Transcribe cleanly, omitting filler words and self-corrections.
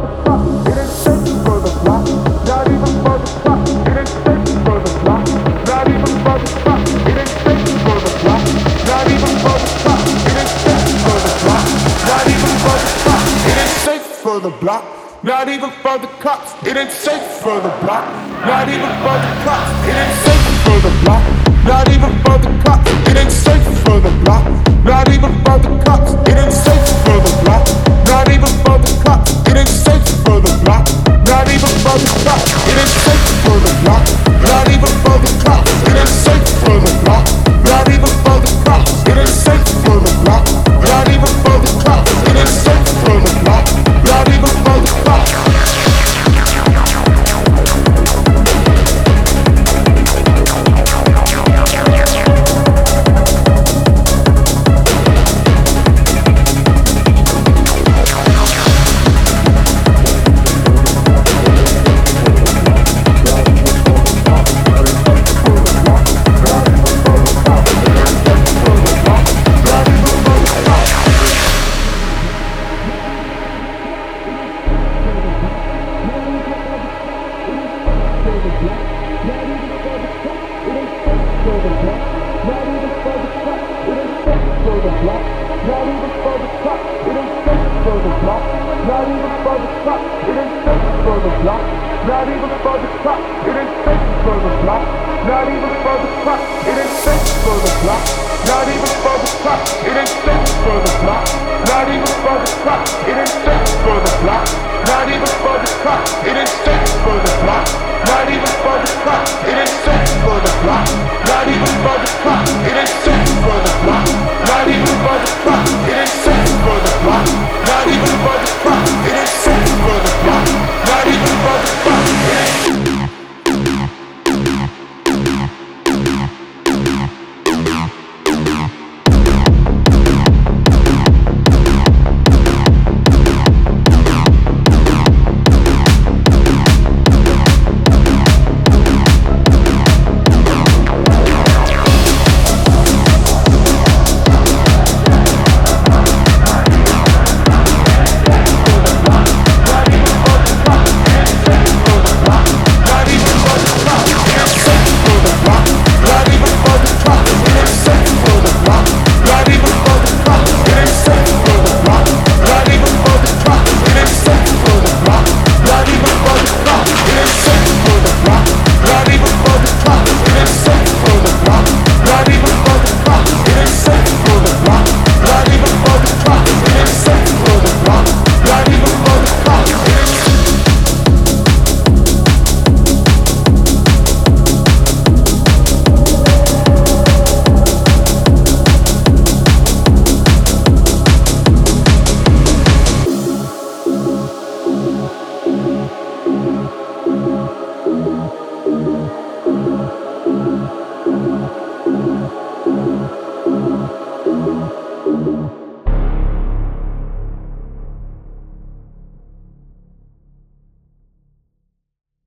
the clock. It ain't safe for the block. Not even for the clock. It ain't safe for the block. Not even for the clock. It ain't safe for the block. Not even for the clock. It ain't safe for the block. Not even for the clock. It ain't safe for the block. Not even for the cops. It ain't safe for the block. Not even for the cops. It ain't safe for the block. Not even for the cops. It ain't safe for the block. Not even for the cops. It ain't safe for the block. Not even for the cops. It ain't safe for the block. Not even for the cops. It ain't safe for the block. Not even for the cops. It ain't safe for the block. Not even for the cops. It ain't safe for the block. Not even for the cops. It ain't safe for the block. Not even for the cops. Thank you.